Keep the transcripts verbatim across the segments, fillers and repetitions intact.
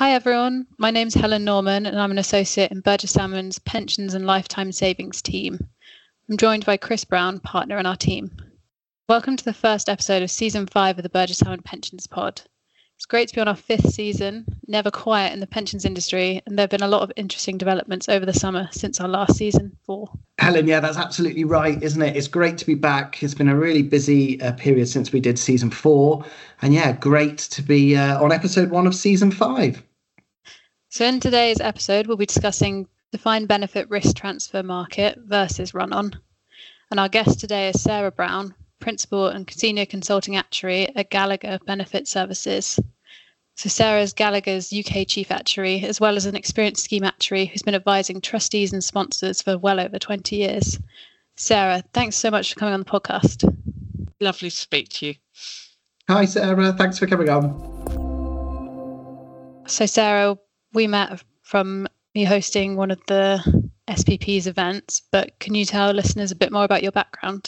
Hi everyone, my name's Helen Norman and I'm an associate in Burgess Salmon's Pensions and Lifetime Savings team. I'm joined by Chris Brown, partner in our team. Welcome to the first episode of season five of the Burgess Salmon Pensions Pod. It's great to be on our fifth season, never quiet in the pensions industry, and there have been a lot of interesting developments over the summer since our last season four. Helen, yeah, that's absolutely right, isn't it? It's great to be back. It's been a really busy uh, period since we did season four. And yeah, great to be uh, on episode one of season five. So in today's episode, we'll be discussing defined benefit risk transfer market versus run-on. And our guest today is Sarah Brown, Principal and Senior Consulting Actuary at Gallagher Benefit Services. So Sarah is Gallagher's U K Chief Actuary, as well as an experienced scheme actuary who's been advising trustees and sponsors for well over twenty years. Sarah, thanks so much for coming on the podcast. Lovely to speak to you. Hi, Sarah. Thanks for coming on. So Sarah, we met from me hosting one of the S P P's events, but can you tell listeners a bit more about your background?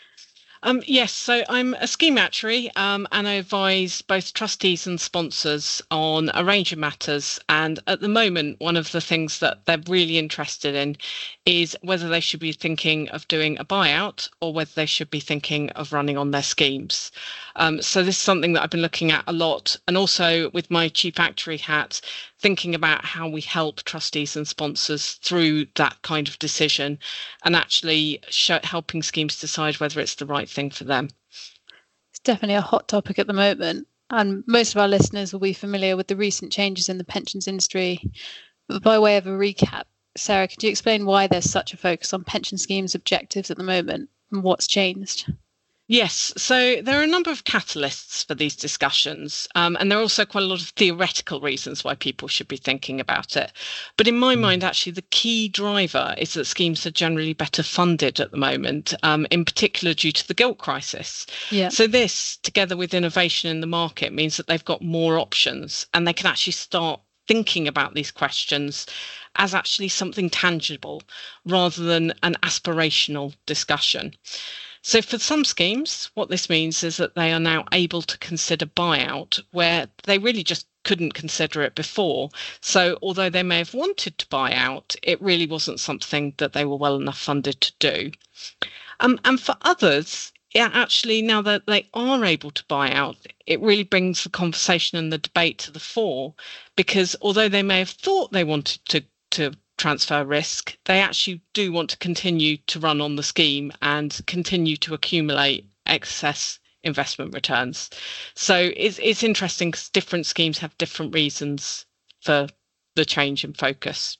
Um, yes, so I'm a scheme actuary um, and I advise both trustees and sponsors on a range of matters. And at the moment, one of the things that they're really interested in is whether they should be thinking of doing a buyout or whether they should be thinking of running on their schemes. Um, so this is something that I've been looking at a lot, and also with my chief actuary hat, thinking about how we help trustees and sponsors through that kind of decision and actually show, helping schemes decide whether it's the right thing for them. It's definitely a hot topic at the moment, and most of our listeners will be familiar with the recent changes in the pensions industry. But by way of a recap, Sarah, could you explain why there's such a focus on pension schemes' objectives at the moment and what's changed? Yes, so there are a number of catalysts for these discussions, um, and there are also quite a lot of theoretical reasons why people should be thinking about it. But in my mm. mind, actually, the key driver is that schemes are generally better funded at the moment, um, in particular due to the gilt crisis. Yeah. So this, together with innovation in the market, means that they've got more options and they can actually start thinking about these questions as actually something tangible rather than an aspirational discussion. So for some schemes, what this means is that they are now able to consider buyout where they really just couldn't consider it before. So although they may have wanted to buy out, it really wasn't something that they were well enough funded to do. Um, and for others, yeah, actually, now that they are able to buy out, it really brings the conversation and the debate to the fore, because although they may have thought they wanted to, to transfer risk, they actually do want to continue to run on the scheme and continue to accumulate excess investment returns. So it's, it's interesting because different schemes have different reasons for the change in focus.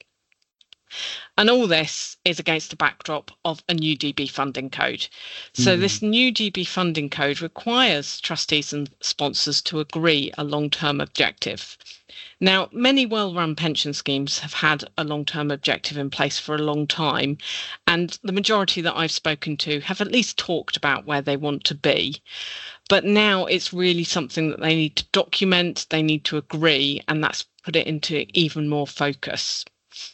And all this is against the backdrop of a new D B funding code. So mm. this new D B funding code requires trustees and sponsors to agree a long-term objective. Now, many well-run pension schemes have had a long-term objective in place for a long time, and the majority that I've spoken to have at least talked about where they want to be. But now it's really something that they need to document, they need to agree, and that's put it into even more focus.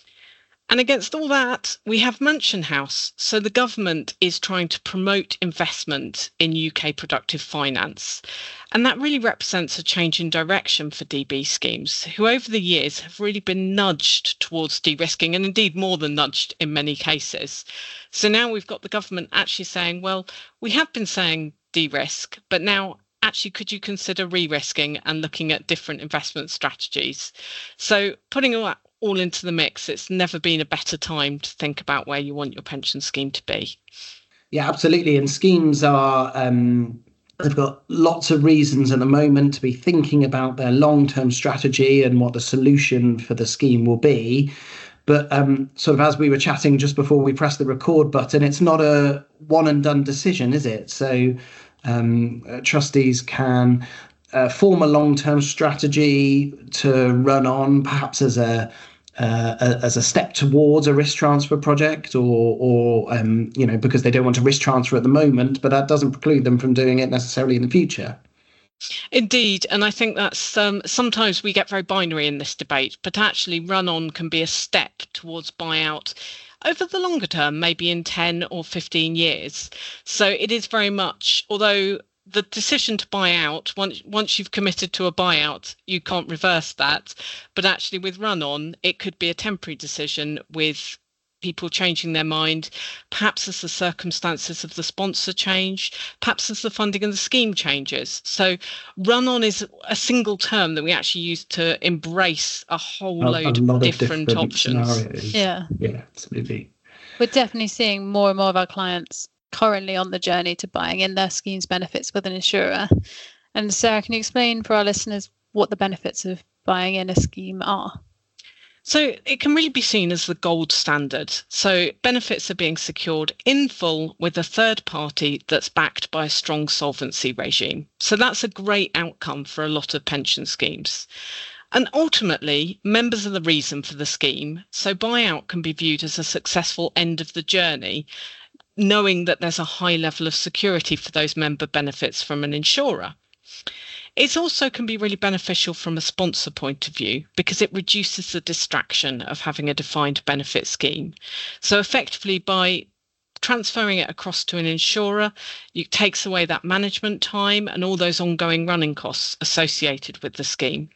And against all that, we have Mansion House. So the government is trying to promote investment in U K productive finance. And that really represents a change in direction for D B schemes, who over the years have really been nudged towards de-risking, and indeed more than nudged in many cases. So now we've got the government actually saying, well, we have been saying de-risk, but now actually could you consider re-risking and looking at different investment strategies? So putting all that all into the mix, it's never been a better time to think about where you want your pension scheme to be. Yeah, absolutely. And schemes are, um, they've got lots of reasons at the moment to be thinking about their long-term strategy and what the solution for the scheme will be. But um, sort of as we were chatting just before we pressed the record button, it's not a one and done decision, is it? So um, uh, trustees can uh, form a long-term strategy to run on, perhaps as a Uh, as a step towards a risk transfer project, or, or um, you know, because they don't want to risk transfer at the moment, but that doesn't preclude them from doing it necessarily in the future. Indeed, and I think that's um, sometimes we get very binary in this debate, but actually run on can be a step towards buyout over the longer term, maybe in ten or fifteen years. So it is very much, although the decision to buy out, once once you've committed to a buyout, you can't reverse that. But actually with Run On, it could be a temporary decision with people changing their mind, perhaps as the circumstances of the sponsor change, perhaps as the funding and the scheme changes. So Run On is a single term that we actually use to embrace a whole a, load a lot of, of different, different options. Scenarios. Yeah. Yeah, absolutely. We're definitely seeing more and more of our clients currently on the journey to buying in their schemes benefits with an insurer. And Sarah, can you explain for our listeners what the benefits of buying in a scheme are? So it can really be seen as the gold standard. So benefits are being secured in full with a third party that's backed by a strong solvency regime. So that's a great outcome for a lot of pension schemes. And ultimately, members are the reason for the scheme. So buyout can be viewed as a successful end of the journey, knowing that there's a high level of security for those member benefits from an insurer. It also can be really beneficial from a sponsor point of view because it reduces the distraction of having a defined benefit scheme. So effectively, by transferring it across to an insurer, it takes away that management time and all those ongoing running costs associated with the scheme.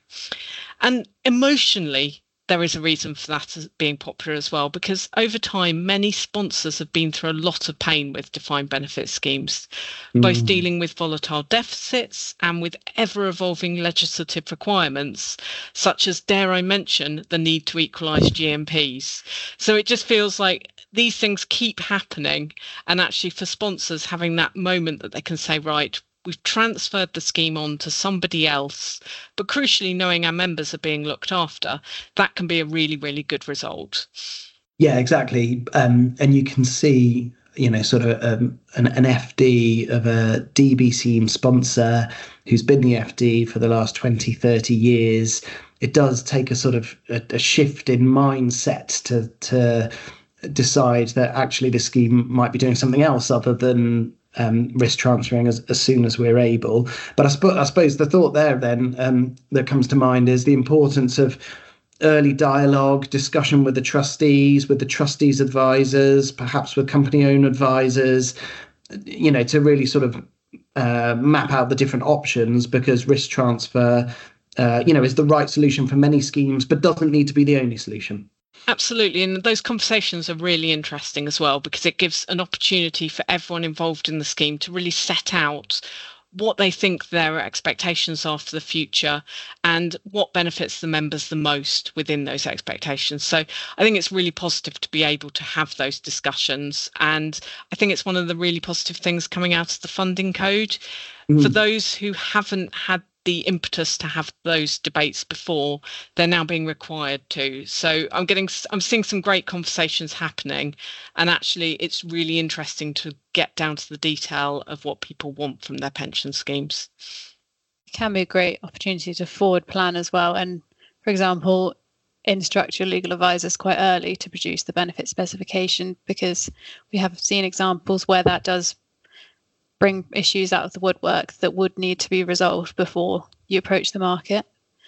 And emotionally, there is a reason for that as being popular as well, because over time, many sponsors have been through a lot of pain with defined benefit schemes, mm. both dealing with volatile deficits and with ever-evolving legislative requirements, such as, dare I mention, the need to equalise G M Ps. So it just feels like these things keep happening, and actually for sponsors having that moment that they can say, right, we've transferred the scheme on to somebody else, but crucially knowing our members are being looked after, that can be a really, really good result. Yeah, exactly. Um, and you can see, you know, sort of um, an, an F D of a D B scheme sponsor who's been the F D for the last twenty, thirty years. It does take a sort of a, a shift in mindset to to decide that actually the scheme might be doing something else other than Um, risk transferring as, as soon as we're able. But I, sp- I suppose the thought there then um, that comes to mind is the importance of early dialogue, discussion with the trustees, with the trustees' advisors, perhaps with company owned advisors, you know, to really sort of uh, map out the different options, because risk transfer, uh, you know, is the right solution for many schemes, but doesn't need to be the only solution. Absolutely. And those conversations are really interesting as well, because it gives an opportunity for everyone involved in the scheme to really set out what they think their expectations are for the future and what benefits the members the most within those expectations. So I think it's really positive to be able to have those discussions. And I think it's one of the really positive things coming out of the funding code. Mm. For those who haven't had the impetus to have those debates before, they're now being required to. So I'm getting, I'm seeing some great conversations happening, and actually it's really interesting to get down to the detail of what people want from their pension schemes. It can be a great opportunity to forward plan as well, and for example, instruct your legal advisors quite early to produce the benefit specification, because we have seen examples where that does bring issues out of the woodwork that would need to be resolved before you approach the market.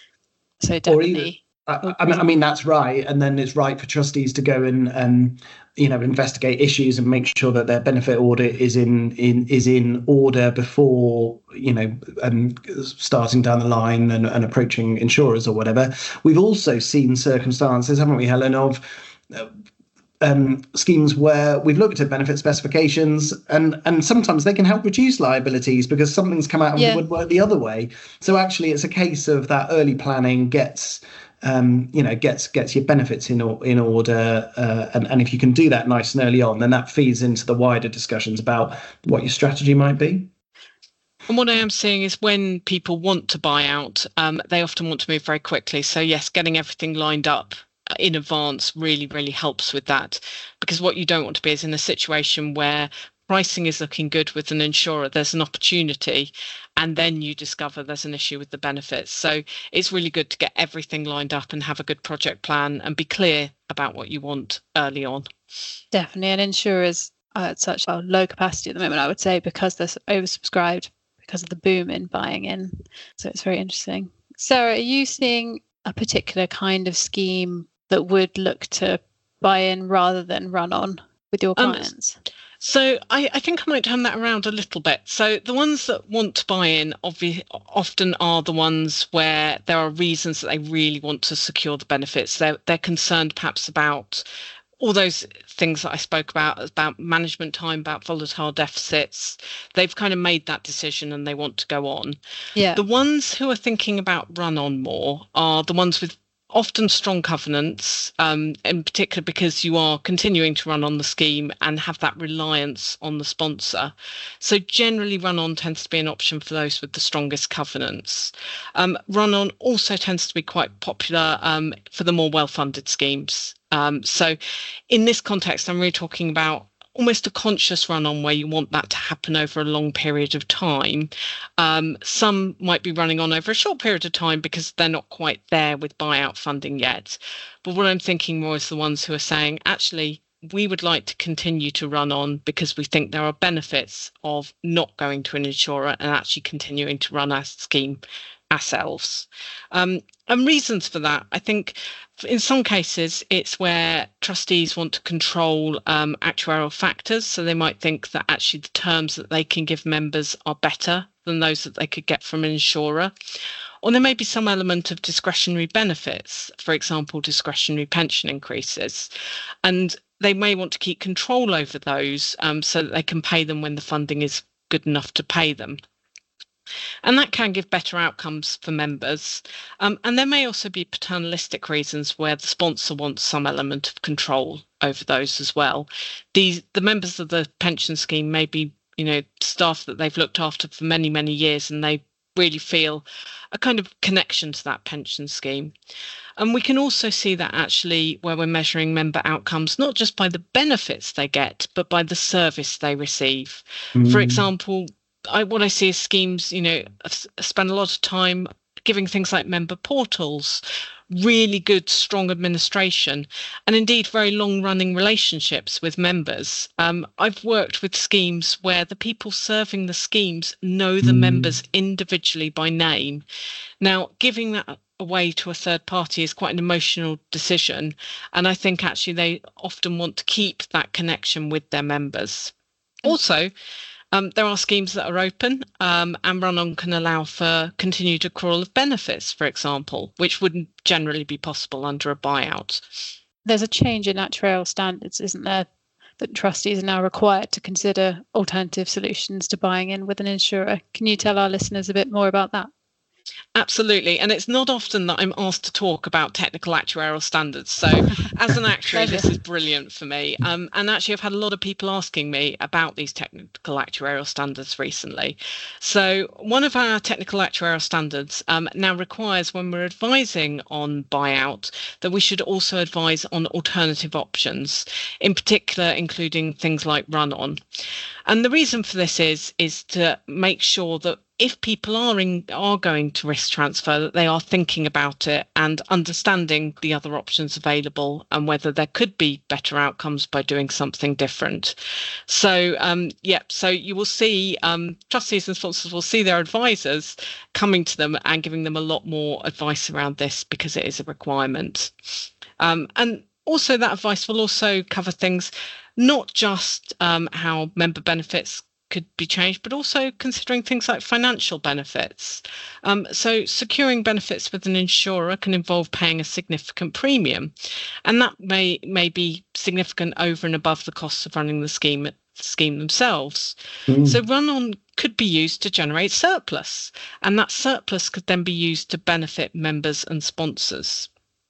So definitely. Even, I, I, mean, I mean, that's right. And then it's right for trustees to go and, um, you know, investigate issues and make sure that their benefit audit is in, in is in order before, you know, um, starting down the line and, and approaching insurers or whatever. We've also seen circumstances, haven't we, Helen, of uh, Um, schemes where we've looked at benefit specifications, and and sometimes they can help reduce liabilities because something's come out of yeah. the woodwork the other way. So actually, it's a case of that early planning gets, um, you know, gets gets your benefits in in order, uh, and and if you can do that nice and early on, then that feeds into the wider discussions about what your strategy might be. And what I am seeing is when people want to buy out, um, they often want to move very quickly. So yes, getting everything lined up in advance really, really helps with that, because what you don't want to be is in a situation where pricing is looking good with an insurer, there's an opportunity, and then you discover there's an issue with the benefits. So it's really good to get everything lined up and have a good project plan and be clear about what you want early on. Definitely, and insurers are at such a low capacity at the moment, I would say, because they're oversubscribed because of the boom in buying in. So it's very interesting. Sarah, are you seeing a particular kind of scheme that would look to buy in rather than run on with your clients? Um, So I, I think I might turn that around a little bit. So the ones that want to buy in obvi- often are the ones where there are reasons that they really want to secure the benefits. They're, they're concerned perhaps about all those things that I spoke about, about management time, about volatile deficits. They've kind of made that decision and they want to go on. Yeah. The ones who are thinking about run on more are the ones with often strong covenants, um, in particular because you are continuing to run on the scheme and have that reliance on the sponsor. So generally run on tends to be an option for those with the strongest covenants. Um, run on also tends to be quite popular um, for the more well-funded schemes. Um, so in this context, I'm really talking about almost a conscious run on where you want that to happen over a long period of time. Um, some might be running on over a short period of time because they're not quite there with buyout funding yet. But what I'm thinking more is the ones who are saying, actually, we would like to continue to run on because we think there are benefits of not going to an insurer and actually continuing to run our scheme ourselves. Um, and reasons for that, I think in some cases it's where trustees want to control um, actuarial factors. So they might think that actually the terms that they can give members are better than those that they could get from an insurer. Or there may be some element of discretionary benefits, for example, discretionary pension increases. And they may want to keep control over those um, so that they can pay them when the funding is good enough to pay them. And that can give better outcomes for members. Um, and there may also be paternalistic reasons where the sponsor wants some element of control over those as well. These, the members of the pension scheme may be, you know, staff that they've looked after for many, many years, and they really feel a kind of connection to that pension scheme. And we can also see that actually where we're measuring member outcomes, not just by the benefits they get, but by the service they receive. Mm. For example, I, what I see is schemes, you know, spend a lot of time giving things like member portals, really good, strong administration, and indeed very long-running relationships with members. Um, I've worked with schemes where the people serving the schemes know the mm. members individually by name. Now, giving that away to a third party is quite an emotional decision, and I think actually they often want to keep that connection with their members. Also, Um, there are schemes that are open um, and run-on can allow for continued accrual of benefits, for example, which wouldn't generally be possible under a buyout. There's a change in actuarial standards, isn't there, that trustees are now required to consider alternative solutions to buying in with an insurer. Can you tell our listeners a bit more about that? Absolutely. And it's not often that I'm asked to talk about technical actuarial standards. So as an actuary, this is brilliant for me. Um, and actually, I've had a lot of people asking me about these technical actuarial standards recently. So one of our technical actuarial standards um, now requires when we're advising on buyout that we should also advise on alternative options, in particular, including things like run-on. And the reason for this is, is to make sure that if people are in, are going to risk transfer, that they are thinking about it and understanding the other options available and whether there could be better outcomes by doing something different. So, um, yeah, so you will see um, trustees and sponsors will see their advisors coming to them and giving them a lot more advice around this because it is a requirement. Um, and also that advice will also cover things, not just um, how member benefits could be changed, but also considering things like financial benefits. Um, so securing benefits with an insurer can involve paying a significant premium, and that may may be significant over and above the costs of running the scheme scheme themselves. Mm. So run-on could be used to generate surplus, and that surplus could then be used to benefit members and sponsors.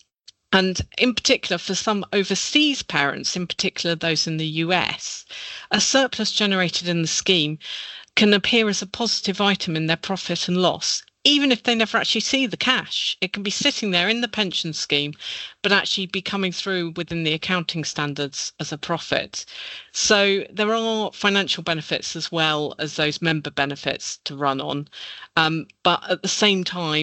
And in particular, for some overseas parents, in particular those in the U S, a surplus generated in the scheme can appear as a positive item in their profit and loss, even if they never actually see the cash. It can be sitting there in the pension scheme, but actually be coming through within the accounting standards as a profit. So there are financial benefits as well as those member benefits to run on. Um, but at the same time,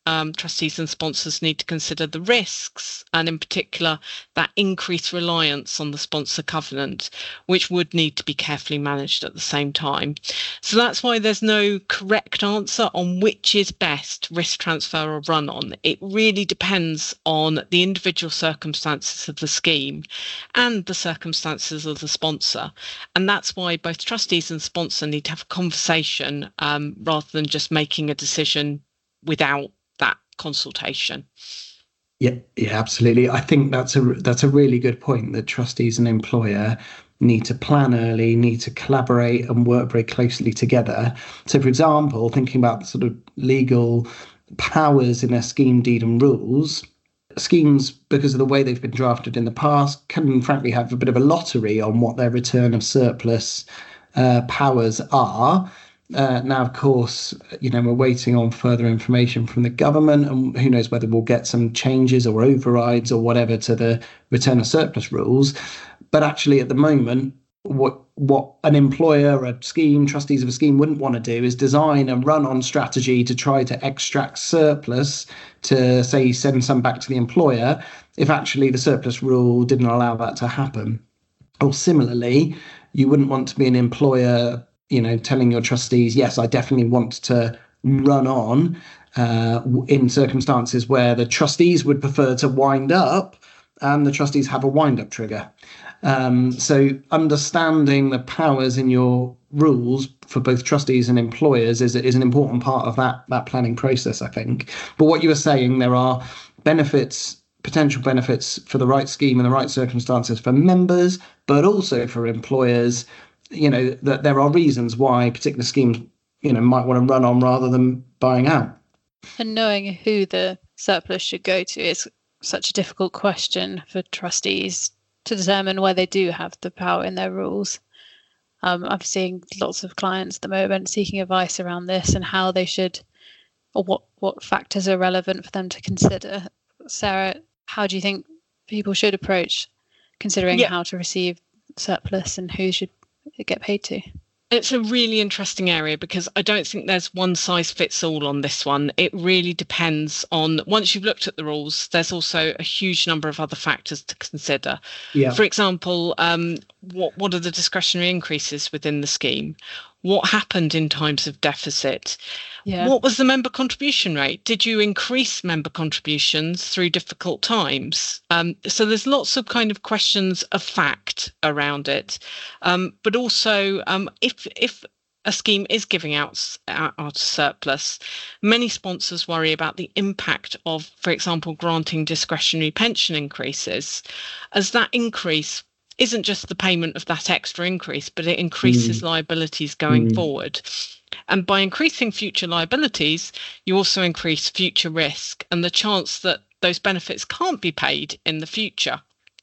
um, trustees and sponsors need to consider the risks, and in particular that increased reliance on the sponsor covenant, which would need to be carefully managed at the same time. So that's why there's no correct answer on which is best, risk transfer or run on. It really depends on the individual circumstances of the scheme and the circumstances of the sponsor. And that's why both trustees and sponsor need to have a conversation um, rather than just making a decision without that consultation. Yeah, yeah, absolutely. I think that's a that's a really good point, that trustees and employer need to plan early, need to collaborate and work very closely together. So, for example, thinking about the sort of legal powers in a scheme deed and rules, schemes, because of the way they've been drafted in the past, can frankly have a bit of a lottery on what their return of surplus uh, powers are. Uh, now, of course, you know, we're waiting on further information from the government, and who knows whether we'll get some changes or overrides or whatever to the return of surplus rules. But actually, at the moment, what what an employer, a scheme, trustees of a scheme wouldn't want to do is design a run-on strategy to try to extract surplus to, say, send some back to the employer if actually the surplus rule didn't allow that to happen. Or similarly, you wouldn't want to be an employer, you know, telling your trustees, yes, I definitely want to run on uh, in circumstances where the trustees would prefer to wind up and the trustees have a wind-up trigger. Um, so understanding the powers in your rules for both trustees and employers is, is an important part of that, that planning process, I think. But what you were saying, there are benefits, potential benefits for the right scheme and the right circumstances for members, but also for employers. You know, that there are reasons why particular schemes, you know, might want to run on rather than buying out. And knowing who the surplus should go to is such a difficult question for trustees to determine where they do have the power in their rules. Um, I'm seeing lots of clients at the moment seeking advice around this and how they should, or what, what factors are relevant for them to consider. Sarah, how do you think people should approach considering yeah. how to receive surplus and who should get paid to? It's a really interesting area because I don't think there's one size fits all on this one. It really depends on, once you've looked at the rules, there's also a huge number of other factors to consider. Yeah. For example, um, what, what are the discretionary increases within the scheme? What happened in times of deficit? Yeah. What was the member contribution rate? Did you increase member contributions through difficult times? Um, so there's lots of kind of questions of fact around it. Um, but also, um, if if a scheme is giving out, out, out surplus, many sponsors worry about the impact of, for example, granting discretionary pension increases, as that increase isn't just the payment of that extra increase, but it increases mm. liabilities going mm. forward. And by increasing future liabilities, you also increase future risk and the chance that those benefits can't be paid in the future.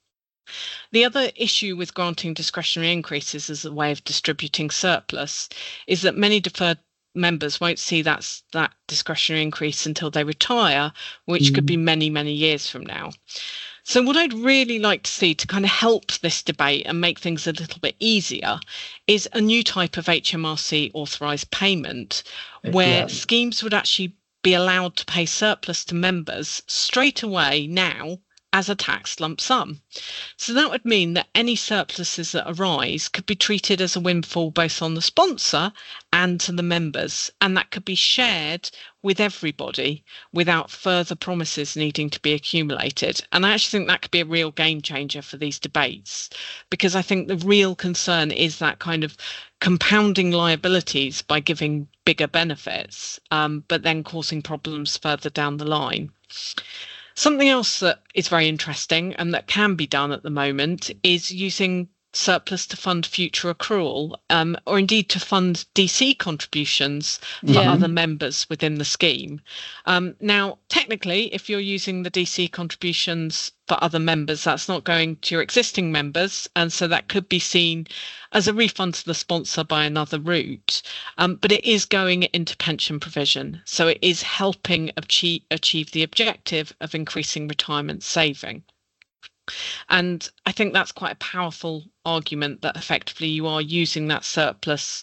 The other issue with granting discretionary increases as a way of distributing surplus is that many deferred members won't see that, that discretionary increase until they retire, which mm. could be many, many years from now. So what I'd really like to see to kind of help this debate and make things a little bit easier is a new type of H M R C authorised payment where yeah. schemes would actually be allowed to pay surplus to members straight away now as a tax lump sum. So that would mean that any surpluses that arise could be treated as a windfall both on the sponsor and to the members, and that could be shared with everybody without further promises needing to be accumulated. And I actually think that could be a real game changer for these debates, because I think the real concern is that kind of compounding liabilities by giving bigger benefits, um, but then causing problems further down the line. Something else that is very interesting and that can be done at the moment is using surplus to fund future accrual, um, or indeed to fund D C contributions for yeah. other members within the scheme. Um, now, technically, if you're using the D C contributions for other members, that's not going to your existing members, and so that could be seen as a refund to the sponsor by another route, um, but it is going into pension provision, so it is helping achieve, achieve the objective of increasing retirement saving. And I think that's quite a powerful argument that effectively you are using that surplus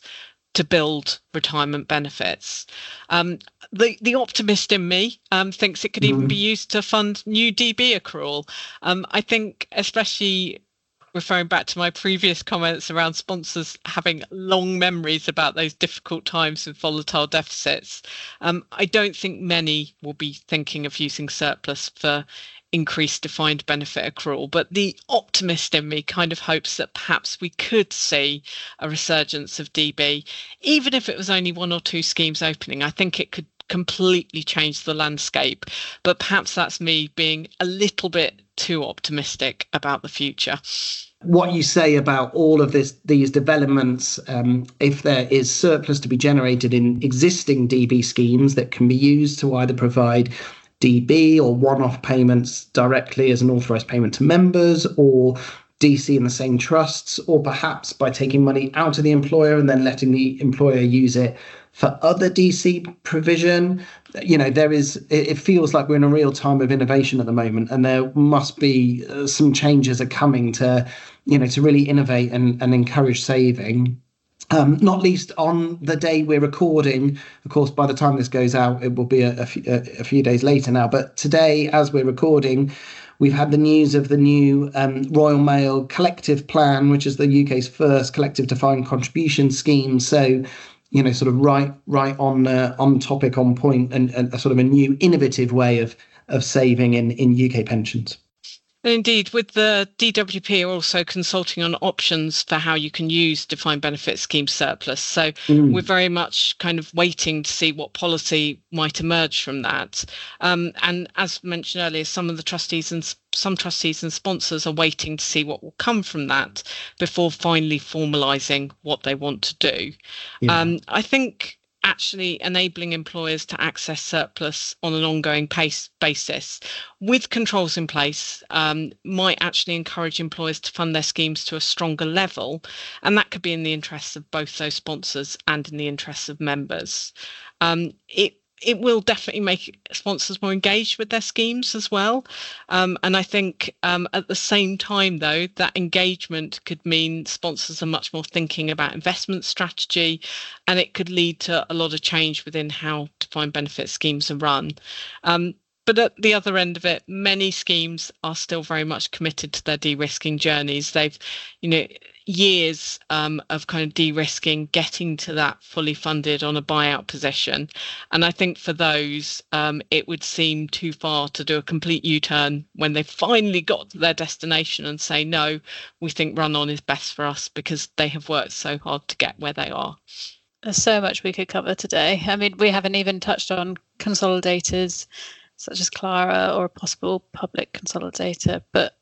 to build retirement benefits. Um, the the optimist in me um, thinks it could even be used to fund new D B accrual. Um, I think, especially referring back to my previous comments around sponsors having long memories about those difficult times with volatile deficits, um, I don't think many will be thinking of using surplus for increased defined benefit accrual. But the optimist in me kind of hopes that perhaps we could see a resurgence of D B, even if it was only one or two schemes opening. I think it could completely change the landscape, but perhaps that's me being a little bit too optimistic about the future. What you say about all of this, these developments, um, if there is surplus to be generated in existing D B schemes that can be used to either provide D B or one-off payments directly as an authorised payment to members, or D C in the same trusts, or perhaps by taking money out of the employer and then letting the employer use it for other D C provision. You know, there is, it feels like we're in a real time of innovation at the moment, and there must be uh, some changes are coming to, you know, to really innovate and, and encourage saving. Um, not least on the day we're recording. Of course, by the time this goes out, it will be a, a, few, a, a few days later now. But today, as we're recording, we've had the news of the new um, Royal Mail collective plan, which is the U K's first collective defined contribution scheme. So, you know, sort of right, right on, uh, on topic, on point, and, and a sort of a new innovative way of of saving in, in U K pensions. Indeed, with the D W P also consulting on options for how you can use defined benefit scheme surplus. So mm. we're very much kind of waiting to see what policy might emerge from that. Um, and as mentioned earlier, some of the trustees and some trustees and sponsors are waiting to see what will come from that before finally formalising what they want to do. Yeah. Um, I think actually enabling employers to access surplus on an ongoing pace basis with controls in place um, might actually encourage employers to fund their schemes to a stronger level, and that could be in the interests of both those sponsors and in the interests of members. Um, it It will definitely make sponsors more engaged with their schemes as well. Um, and I think um, at the same time, though, that engagement could mean sponsors are much more thinking about investment strategy, and it could lead to a lot of change within how defined benefit schemes are run. Um, But at the other end of it, many schemes are still very much committed to their de-risking journeys. They've, you know, years um, of kind of de-risking, getting to that fully funded on a buyout position. And I think for those, um, it would seem too far to do a complete U-turn when they finally got to their destination and say, no, we think run-on is best for us because they have worked so hard to get where they are. There's so much we could cover today. I mean, we haven't even touched on consolidators such as Clara or a possible public consolidator, but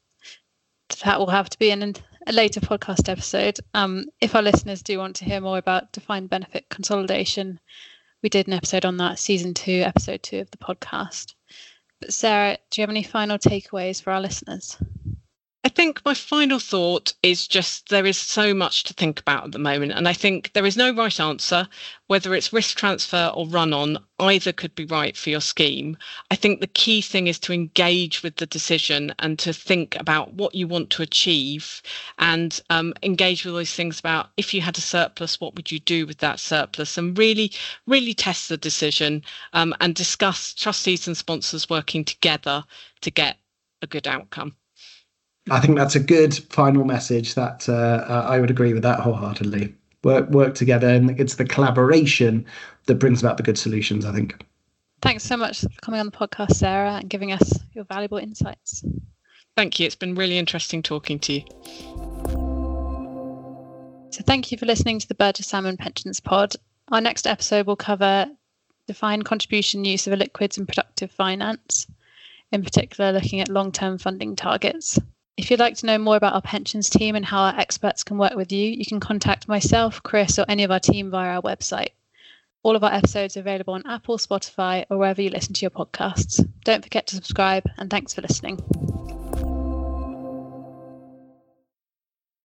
that will have to be in a later podcast episode. Um, if our listeners do want to hear more about defined benefit consolidation, we did an episode on that, season two, episode two of the podcast. But Sarah, do you have any final takeaways for our listeners? I think my final thought is just there is so much to think about at the moment. And I think there is no right answer, whether it's risk transfer or run on, either could be right for your scheme. I think the key thing is to engage with the decision and to think about what you want to achieve, and um, engage with those things about if you had a surplus, what would you do with that surplus, and really, really test the decision um, and discuss trustees and sponsors working together to get a good outcome. I think that's a good final message. That uh, I would agree with that wholeheartedly. Work work together, and it's the collaboration that brings about the good solutions, I think. Thanks so much for coming on the podcast, Sarah, and giving us your valuable insights. Thank you. It's been really interesting talking to you. So thank you for listening to the Burgess Salmon Pensions Pod. Our next episode will cover defined contribution use of illiquids in productive finance, in particular looking at long-term funding targets. If you'd like to know more about our pensions team and how our experts can work with you, you can contact myself, Chris, or any of our team via our website. All of our episodes are available on Apple, Spotify, or wherever you listen to your podcasts. Don't forget to subscribe, and thanks for listening.